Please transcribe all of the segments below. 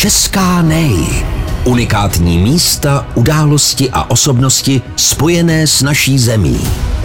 Česká nej. Unikátní místa, události a osobnosti spojené s naší zemí.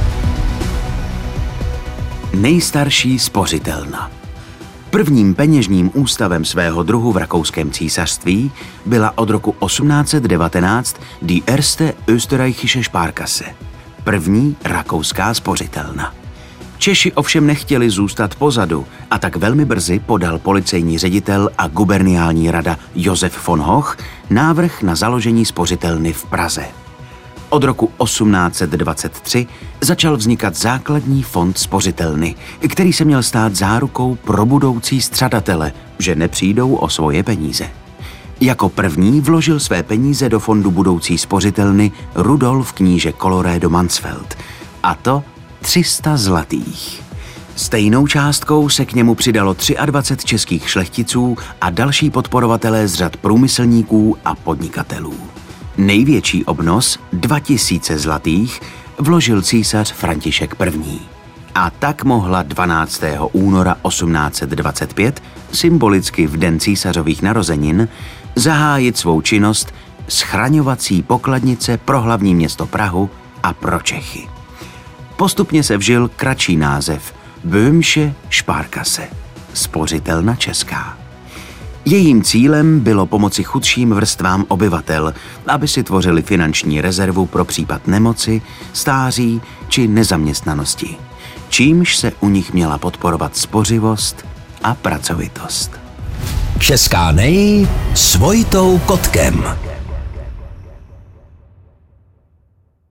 Nejstarší spořitelna. Prvním peněžním ústavem svého druhu v rakouském císařství byla od roku 1819 Die erste österreichische Sparkasse, první rakouská spořitelna. Češi ovšem nechtěli zůstat pozadu a tak velmi brzy podal policejní ředitel a guberniální rada Josef von Hoch návrh na založení spořitelny v Praze. Od roku 1823 začal vznikat základní fond spořitelny, který se měl stát zárukou pro budoucí střadatele, že nepřijdou o svoje peníze. Jako první vložil své peníze do fondu budoucí spořitelny Rudolf kníže Colloredo Mansfeld, a to 300 zlatých. Stejnou částkou se k němu přidalo 23 českých šlechticů a další podporovatelé z řad průmyslníků a podnikatelů. Největší obnos, 2000 zlatých, vložil císař František I. A tak mohla 12. února 1825, symbolicky v den císařových narozenin, zahájit svou činnost schraňovací pokladnice pro hlavní město Prahu a pro Čechy. Postupně se vžil kratší název Böhmische Sparkasse, spořitelna česká. Jejím cílem bylo pomoci chudším vrstvám obyvatel, aby si tvořili finanční rezervu pro případ nemoci, stáří či nezaměstnanosti, čímž se u nich měla podporovat spořivost a pracovitost. Česká nej s Vojtou Kotkem.